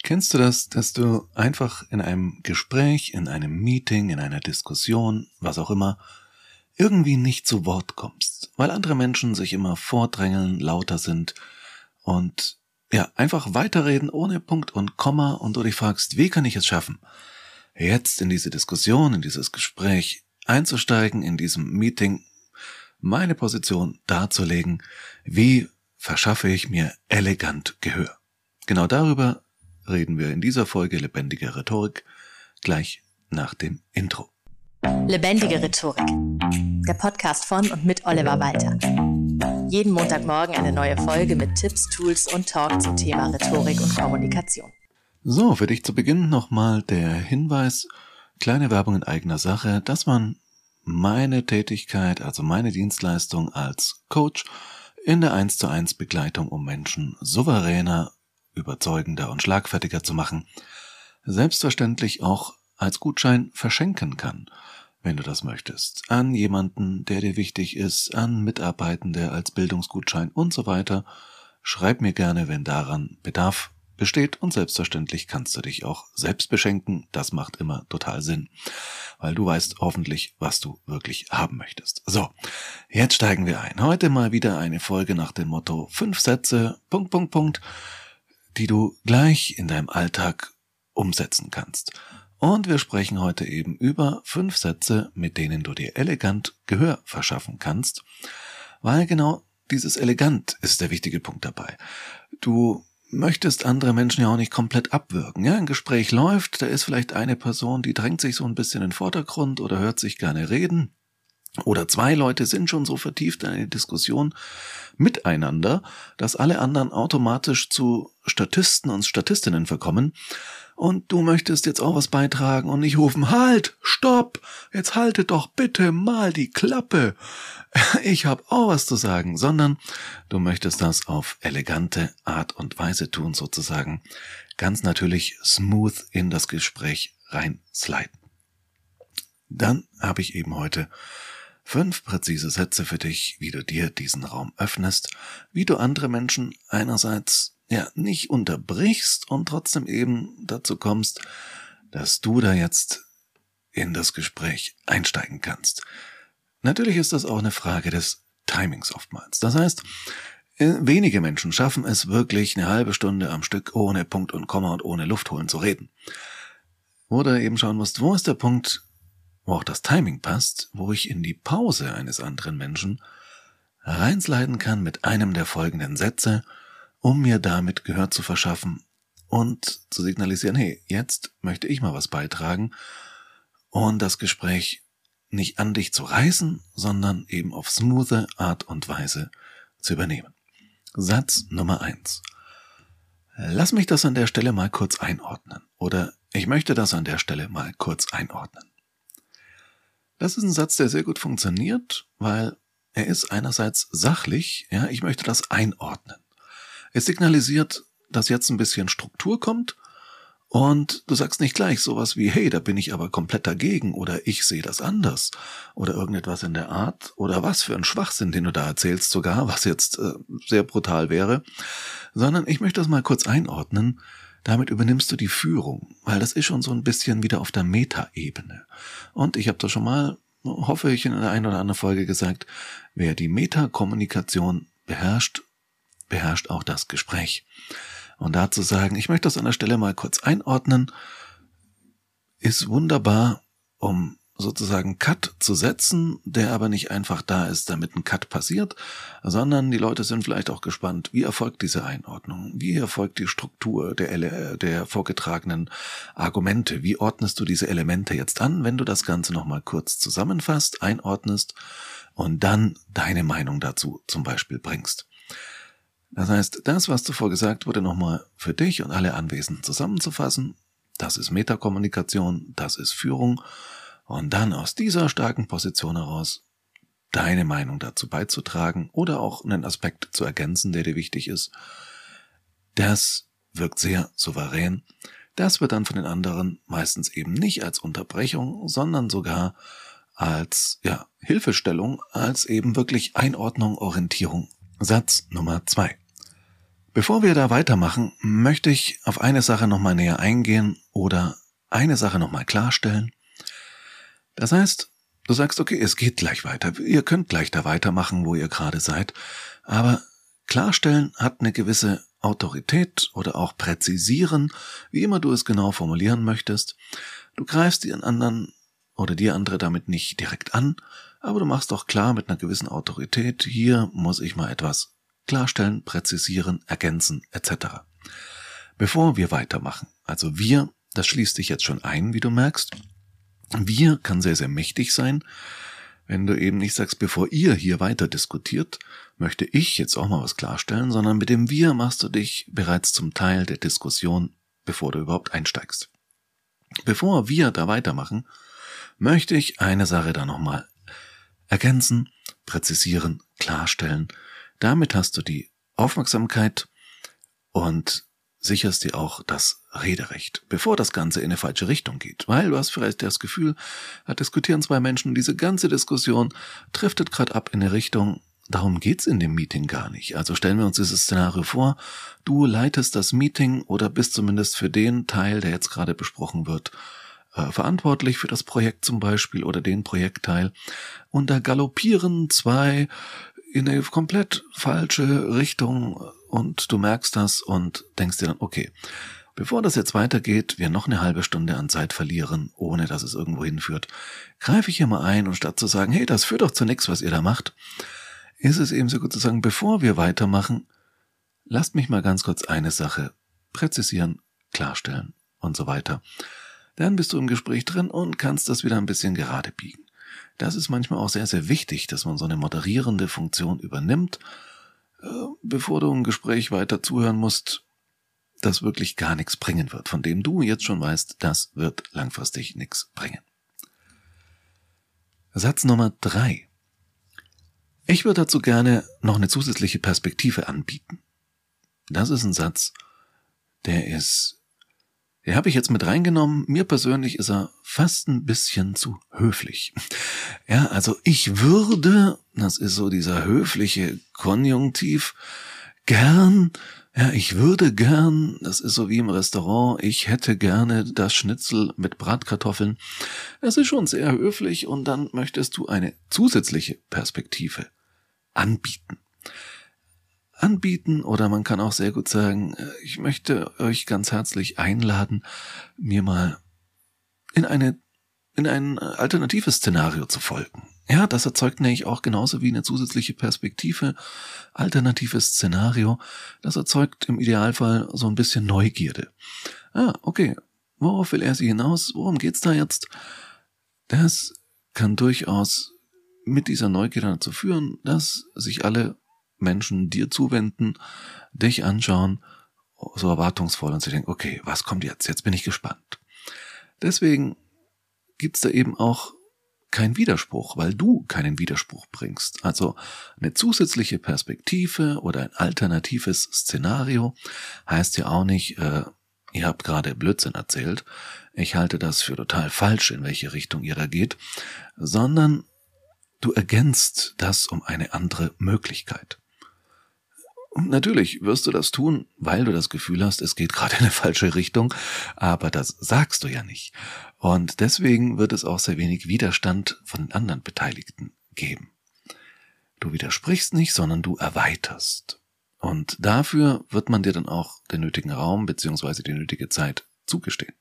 Kennst du das, dass du einfach in einem Gespräch, in einem Meeting, in einer Diskussion, was auch immer, irgendwie nicht zu Wort kommst, weil andere Menschen sich immer vordrängeln, lauter sind und einfach weiterreden ohne Punkt und Komma und du dich fragst, wie kann ich es schaffen, jetzt in diese Diskussion, in dieses Gespräch einzusteigen, in diesem Meeting, meine Position darzulegen, wie verschaffe ich mir elegant Gehör. Genau darüber reden wir in dieser Folge Lebendige Rhetorik gleich nach dem Intro. Lebendige Rhetorik, der Podcast von und mit Oliver Walter. Jeden Montagmorgen eine neue Folge mit Tipps, Tools und Talk zum Thema Rhetorik und Kommunikation. So, für dich zu Beginn nochmal der Hinweis, kleine Werbung in eigener Sache, dass man meine Tätigkeit, also meine Dienstleistung als Coach in der 1:1 Begleitung, um Menschen souveräner, überzeugender und schlagfertiger zu machen, selbstverständlich auch als Gutschein verschenken kann, wenn du das möchtest, an jemanden, der dir wichtig ist, an Mitarbeitende als Bildungsgutschein und so weiter. Schreib mir gerne, wenn daran Bedarf besteht, und selbstverständlich kannst du dich auch selbst beschenken. Das macht immer total Sinn, weil du weißt hoffentlich, was du wirklich haben möchtest. So, jetzt steigen wir ein. Heute mal wieder eine Folge nach dem Motto 5 Sätze, ... die du gleich in deinem Alltag umsetzen kannst. Und wir sprechen heute eben über 5 Sätze, mit denen du dir elegant Gehör verschaffen kannst, weil genau dieses elegant ist der wichtige Punkt dabei. Du möchtest andere Menschen ja auch nicht komplett abwürgen. Ja, ein Gespräch läuft, da ist vielleicht eine Person, die drängt sich so ein bisschen in den Vordergrund oder hört sich gerne reden. Oder 2 Leute sind schon so vertieft in eine Diskussion miteinander, dass alle anderen automatisch zu Statisten und Statistinnen verkommen. Und du möchtest jetzt auch was beitragen und nicht rufen, halt, stopp, jetzt haltet doch bitte mal die Klappe. Ich habe auch was zu sagen, sondern du möchtest das auf elegante Art und Weise tun, sozusagen ganz natürlich smooth in das Gespräch reinsliden. Dann habe ich eben heute 5 präzise Sätze für dich, wie du dir diesen Raum öffnest, wie du andere Menschen einerseits nicht unterbrichst und trotzdem eben dazu kommst, dass du da jetzt in das Gespräch einsteigen kannst. Natürlich ist das auch eine Frage des Timings oftmals. Das heißt, wenige Menschen schaffen es wirklich, eine halbe Stunde am Stück ohne Punkt und Komma und ohne Luft holen zu reden. Oder eben schauen musst, wo ist der Punkt, wo auch das Timing passt, wo ich in die Pause eines anderen Menschen reinsliden kann mit einem der folgenden Sätze, um mir damit Gehör zu verschaffen und zu signalisieren, hey, jetzt möchte ich mal was beitragen und das Gespräch nicht an dich zu reißen, sondern eben auf smoothe Art und Weise zu übernehmen. Satz Nummer 1. Lass mich das an der Stelle mal kurz einordnen. Oder ich möchte das an der Stelle mal kurz einordnen. Das ist ein Satz, der sehr gut funktioniert, weil er ist einerseits sachlich, ich möchte das einordnen. Es signalisiert, dass jetzt ein bisschen Struktur kommt und du sagst nicht gleich sowas wie, hey, da bin ich aber komplett dagegen oder ich sehe das anders oder irgendetwas in der Art oder was für ein Schwachsinn, den du da erzählst sogar, was jetzt sehr brutal wäre, sondern ich möchte das mal kurz einordnen. Damit übernimmst du die Führung, weil das ist schon so ein bisschen wieder auf der Meta-Ebene. Und ich habe das schon mal, hoffe ich, in einer ein oder anderen Folge gesagt, wer die Meta-Kommunikation beherrscht auch das Gespräch. Und dazu sagen, ich möchte das an der Stelle mal kurz einordnen, ist wunderbar, um sozusagen Cut zu setzen, der aber nicht einfach da ist, damit ein Cut passiert, sondern die Leute sind vielleicht auch gespannt, wie erfolgt diese Einordnung, wie erfolgt die Struktur der vorgetragenen Argumente, wie ordnest du diese Elemente jetzt an, wenn du das Ganze nochmal kurz zusammenfasst, einordnest und dann deine Meinung dazu zum Beispiel bringst. Das heißt, das, was zuvor gesagt wurde, nochmal für dich und alle Anwesenden zusammenzufassen, das ist Metakommunikation, das ist Führung und dann aus dieser starken Position heraus deine Meinung dazu beizutragen oder auch einen Aspekt zu ergänzen, der dir wichtig ist. Das wirkt sehr souverän. Das wird dann von den anderen meistens eben nicht als Unterbrechung, sondern sogar als Hilfestellung, als eben wirklich Einordnung, Orientierung. Satz Nummer 2. Bevor wir da weitermachen, möchte ich auf eine Sache nochmal näher eingehen oder eine Sache nochmal klarstellen. Das heißt, du sagst, okay, es geht gleich weiter. Ihr könnt gleich da weitermachen, wo ihr gerade seid. Aber klarstellen hat eine gewisse Autorität oder auch präzisieren, wie immer du es genau formulieren möchtest. Du greifst den anderen oder die andere damit nicht direkt an, aber du machst doch klar mit einer gewissen Autorität, hier muss ich mal etwas klarstellen, präzisieren, ergänzen etc. Bevor wir weitermachen, also wir, das schließt dich jetzt schon ein, wie du merkst, wir kann sehr, sehr mächtig sein, wenn du eben nicht sagst, bevor ihr hier weiter diskutiert, möchte ich jetzt auch mal was klarstellen, sondern mit dem wir machst du dich bereits zum Teil der Diskussion, bevor du überhaupt einsteigst. Bevor wir da weitermachen, möchte ich eine Sache da nochmal ergänzen, präzisieren, klarstellen. Damit hast du die Aufmerksamkeit und sicherst dir auch das Rederecht, bevor das Ganze in eine falsche Richtung geht. Weil du hast vielleicht das Gefühl, da diskutieren zwei Menschen, diese ganze Diskussion driftet gerade ab in eine Richtung, darum geht's in dem Meeting gar nicht. Also stellen wir uns dieses Szenario vor, du leitest das Meeting oder bist zumindest für den Teil, der jetzt gerade besprochen wird, verantwortlich für das Projekt zum Beispiel oder den Projektteil. Und da galoppieren zwei in eine komplett falsche Richtung und du merkst das und denkst dir dann, okay, bevor das jetzt weitergeht, wir noch eine halbe Stunde an Zeit verlieren, ohne dass es irgendwo hinführt, greife ich hier mal ein und statt zu sagen, hey, das führt doch zu nichts, was ihr da macht, ist es eben so gut zu sagen, bevor wir weitermachen, lasst mich mal ganz kurz eine Sache präzisieren, klarstellen und so weiter. Dann bist du im Gespräch drin und kannst das wieder ein bisschen gerade biegen. Das ist manchmal auch sehr, sehr wichtig, dass man so eine moderierende Funktion übernimmt, bevor du im Gespräch weiter zuhören musst, das wirklich gar nichts bringen wird, von dem du jetzt schon weißt, das wird langfristig nichts bringen. Satz Nummer 3. Ich würde dazu gerne noch eine zusätzliche Perspektive anbieten. Das ist ein Satz, den habe ich jetzt mit reingenommen. Mir persönlich ist er fast ein bisschen zu höflich. Ja, also ich würde, das ist so dieser höfliche Konjunktiv, gern, ja, ich würde gern, das ist so wie im Restaurant, ich hätte gerne das Schnitzel mit Bratkartoffeln. Das ist schon sehr höflich und dann möchtest du eine zusätzliche Perspektive anbieten. Oder man kann auch sehr gut sagen, ich möchte euch ganz herzlich einladen, mir mal in ein alternatives Szenario zu folgen. Ja, das erzeugt nämlich auch genauso wie eine zusätzliche Perspektive, alternatives Szenario, das erzeugt im Idealfall so ein bisschen Neugierde. Okay, worauf will er sie hinaus? Worum geht's da jetzt? Das kann durchaus mit dieser Neugierde dazu führen, dass sich alle Menschen dir zuwenden, dich anschauen, so erwartungsvoll und sie denken, okay, was kommt jetzt? Jetzt bin ich gespannt. Deswegen gibt's da eben auch keinen Widerspruch, weil du keinen Widerspruch bringst. Also eine zusätzliche Perspektive oder ein alternatives Szenario heißt ja auch nicht, ihr habt gerade Blödsinn erzählt, ich halte das für total falsch, in welche Richtung ihr da geht, sondern du ergänzt das um eine andere Möglichkeit. Und natürlich wirst du das tun, weil du das Gefühl hast, es geht gerade in eine falsche Richtung, aber das sagst du ja nicht. Und deswegen wird es auch sehr wenig Widerstand von den anderen Beteiligten geben. Du widersprichst nicht, sondern du erweiterst. Und dafür wird man dir dann auch den nötigen Raum bzw. die nötige Zeit zugestehen.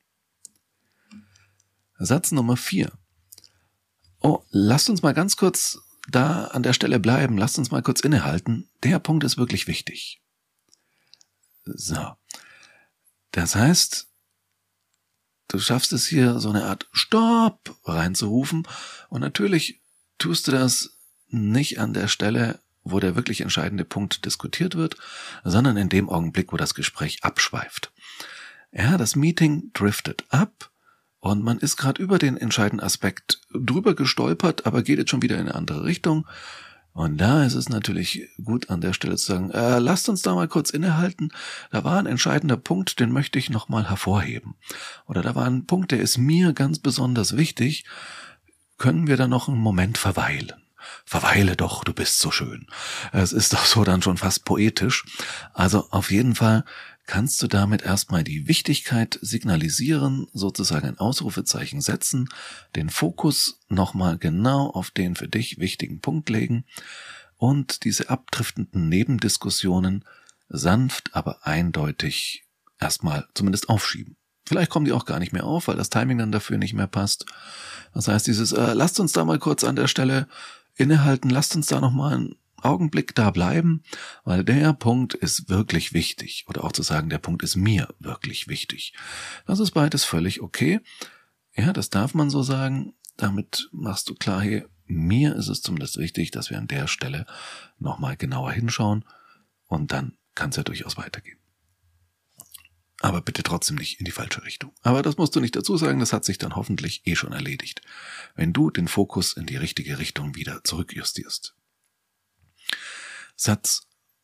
Satz Nummer 4. Lasst uns mal ganz kurz da an der Stelle bleiben, lasst uns mal kurz innehalten. Der Punkt ist wirklich wichtig. So. Das heißt, du schaffst es hier so eine Art Stopp reinzurufen und natürlich tust du das nicht an der Stelle, wo der wirklich entscheidende Punkt diskutiert wird, sondern in dem Augenblick, wo das Gespräch abschweift. Ja, das Meeting driftet ab und man ist gerade über den entscheidenden Aspekt drüber gestolpert, aber geht jetzt schon wieder in eine andere Richtung. Und da ist es natürlich gut an der Stelle zu sagen, lasst uns da mal kurz innehalten. Da war ein entscheidender Punkt, den möchte ich nochmal hervorheben. Oder da war ein Punkt, der ist mir ganz besonders wichtig. Können wir da noch einen Moment verweilen? verweile doch, du bist so schön. Es ist doch so dann schon fast poetisch. Also auf jeden Fall kannst du damit erstmal die Wichtigkeit signalisieren, sozusagen ein Ausrufezeichen setzen, den Fokus nochmal genau auf den für dich wichtigen Punkt legen und diese abdriftenden Nebendiskussionen sanft, aber eindeutig erstmal zumindest aufschieben. Vielleicht kommen die auch gar nicht mehr auf, weil das Timing dann dafür nicht mehr passt. Das heißt, lasst uns da mal kurz an der Stelle innehalten, lasst uns da nochmal einen Augenblick da bleiben, weil der Punkt ist wirklich wichtig. Oder auch zu sagen, der Punkt ist mir wirklich wichtig. Das ist beides völlig okay. Ja, das darf man so sagen. Damit machst du klar, hey, mir ist es zumindest wichtig, dass wir an der Stelle nochmal genauer hinschauen und dann kann es ja durchaus weitergehen. Aber bitte trotzdem nicht in die falsche Richtung. Aber das musst du nicht dazu sagen, das hat sich dann hoffentlich schon erledigt, wenn du den Fokus in die richtige Richtung wieder zurückjustierst. Satz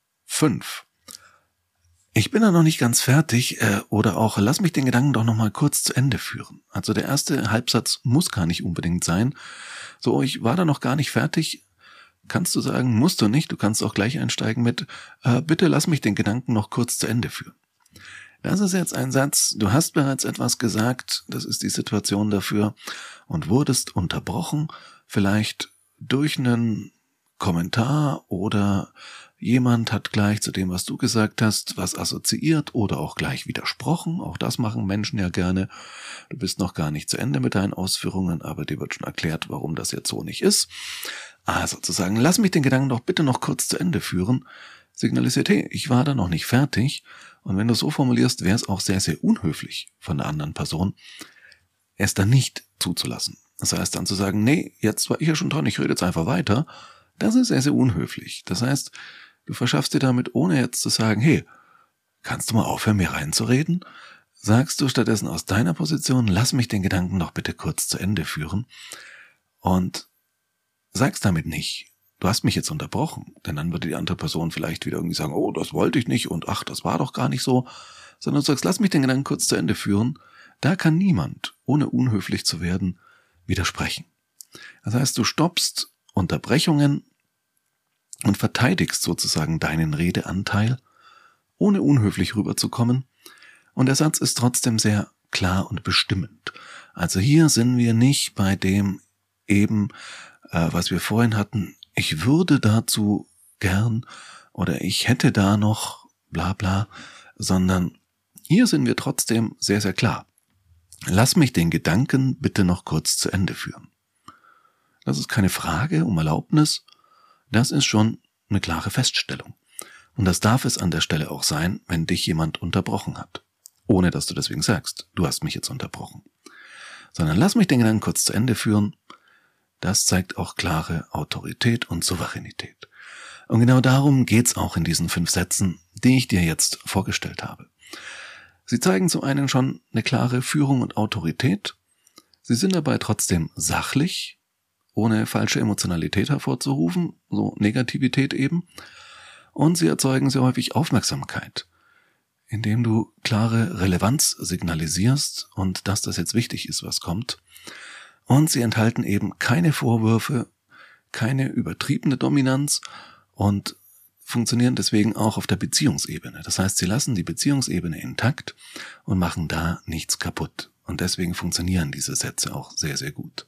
5. Ich bin da noch nicht ganz fertig oder auch lass mich den Gedanken doch noch mal kurz zu Ende führen. Also der erste Halbsatz muss gar nicht unbedingt sein. So, ich war da noch gar nicht fertig. Kannst du sagen, musst du nicht. Du kannst auch gleich einsteigen mit bitte lass mich den Gedanken noch kurz zu Ende führen. Das ist jetzt ein Satz, du hast bereits etwas gesagt, das ist die Situation dafür und wurdest unterbrochen, vielleicht durch einen Kommentar oder jemand hat gleich zu dem, was du gesagt hast, was assoziiert oder auch gleich widersprochen. Auch das machen Menschen ja gerne. Du bist noch gar nicht zu Ende mit deinen Ausführungen, aber dir wird schon erklärt, warum das jetzt so nicht ist. Also zu sagen, lass mich den Gedanken doch bitte noch kurz zu Ende führen, signalisiert, hey, ich war da noch nicht fertig. Und wenn du so formulierst, wäre es auch sehr, sehr unhöflich von der anderen Person, es dann nicht zuzulassen. Das heißt dann zu sagen, nee, jetzt war ich ja schon dran, ich rede jetzt einfach weiter. Das ist sehr, sehr unhöflich. Das heißt, du verschaffst dir damit, ohne jetzt zu sagen, hey, kannst du mal aufhören, mir reinzureden? Sagst du stattdessen aus deiner Position, lass mich den Gedanken doch bitte kurz zu Ende führen und sagst damit nicht, du hast mich jetzt unterbrochen, denn dann würde die andere Person vielleicht wieder irgendwie sagen, oh, das wollte ich nicht und ach, das war doch gar nicht so, sondern du sagst, lass mich den Gedanken kurz zu Ende führen. Da kann niemand, ohne unhöflich zu werden, widersprechen. Das heißt, du stoppst Unterbrechungen und verteidigst sozusagen deinen Redeanteil, ohne unhöflich rüberzukommen. Und der Satz ist trotzdem sehr klar und bestimmend. Also hier sind wir nicht bei dem eben, was wir vorhin hatten, ich würde dazu gern oder ich hätte da noch bla bla, sondern hier sind wir trotzdem sehr, sehr klar. Lass mich den Gedanken bitte noch kurz zu Ende führen. Das ist keine Frage um Erlaubnis, das ist schon eine klare Feststellung. Und das darf es an der Stelle auch sein, wenn dich jemand unterbrochen hat. Ohne dass du deswegen sagst, du hast mich jetzt unterbrochen. Sondern lass mich den Gedanken kurz zu Ende führen. Das zeigt auch klare Autorität und Souveränität. Und genau darum geht's auch in diesen 5 Sätzen, die ich dir jetzt vorgestellt habe. Sie zeigen zum einen schon eine klare Führung und Autorität. Sie sind dabei trotzdem sachlich, ohne falsche Emotionalität hervorzurufen, so Negativität eben. Und sie erzeugen sehr häufig Aufmerksamkeit, indem du klare Relevanz signalisierst und dass das jetzt wichtig ist, was kommt. Und sie enthalten eben keine Vorwürfe, keine übertriebene Dominanz und funktionieren deswegen auch auf der Beziehungsebene. Das heißt, sie lassen die Beziehungsebene intakt und machen da nichts kaputt. Und deswegen funktionieren diese Sätze auch sehr, sehr gut.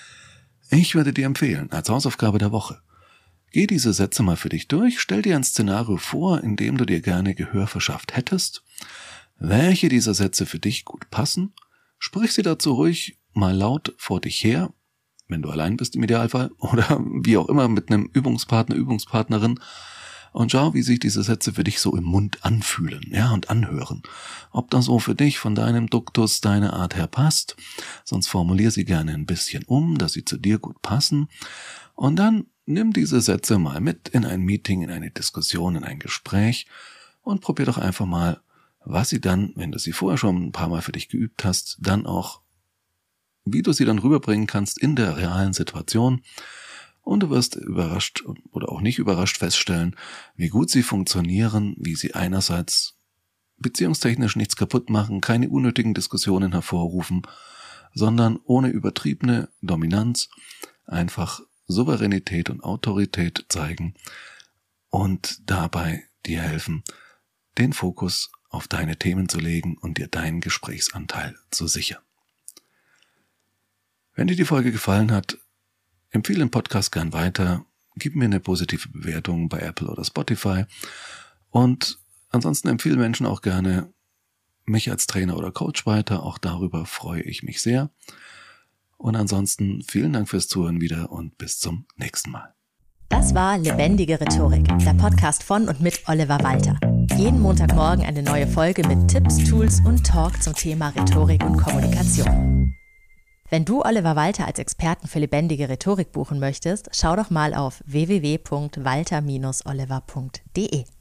Ich würde dir empfehlen, als Hausaufgabe der Woche, geh diese Sätze mal für dich durch, stell dir ein Szenario vor, in dem du dir gerne Gehör verschafft hättest, welche dieser Sätze für dich gut passen, sprich sie dazu ruhig mal laut vor dich her, wenn du allein bist im Idealfall, oder wie auch immer mit einem Übungspartner, Übungspartnerin, und schau, wie sich diese Sätze für dich so im Mund anfühlen, ja, und anhören. Ob das so für dich von deinem Duktus, deiner Art her passt, sonst formulier sie gerne ein bisschen um, dass sie zu dir gut passen, und dann nimm diese Sätze mal mit in ein Meeting, in eine Diskussion, in ein Gespräch und probier doch einfach mal, was sie dann, wenn du sie vorher schon ein paar Mal für dich geübt hast, dann auch, wie du sie dann rüberbringen kannst in der realen Situation. Und du wirst überrascht oder auch nicht überrascht feststellen, wie gut sie funktionieren, wie sie einerseits beziehungstechnisch nichts kaputt machen, keine unnötigen Diskussionen hervorrufen, sondern ohne übertriebene Dominanz einfach Souveränität und Autorität zeigen und dabei dir helfen, den Fokus auf deine Themen zu legen und dir deinen Gesprächsanteil zu sichern. Wenn dir die Folge gefallen hat, empfehle den Podcast gern weiter, gib mir eine positive Bewertung bei Apple oder Spotify und ansonsten empfehle Menschen auch gerne mich als Trainer oder Coach weiter, auch darüber freue ich mich sehr. Und ansonsten vielen Dank fürs Zuhören wieder und bis zum nächsten Mal. Das war Lebendige Rhetorik, der Podcast von und mit Oliver Walter. Jeden Montagmorgen eine neue Folge mit Tipps, Tools und Talk zum Thema Rhetorik und Kommunikation. Wenn du Oliver Walter als Experten für lebendige Rhetorik buchen möchtest, schau doch mal auf www.walter-oliver.de.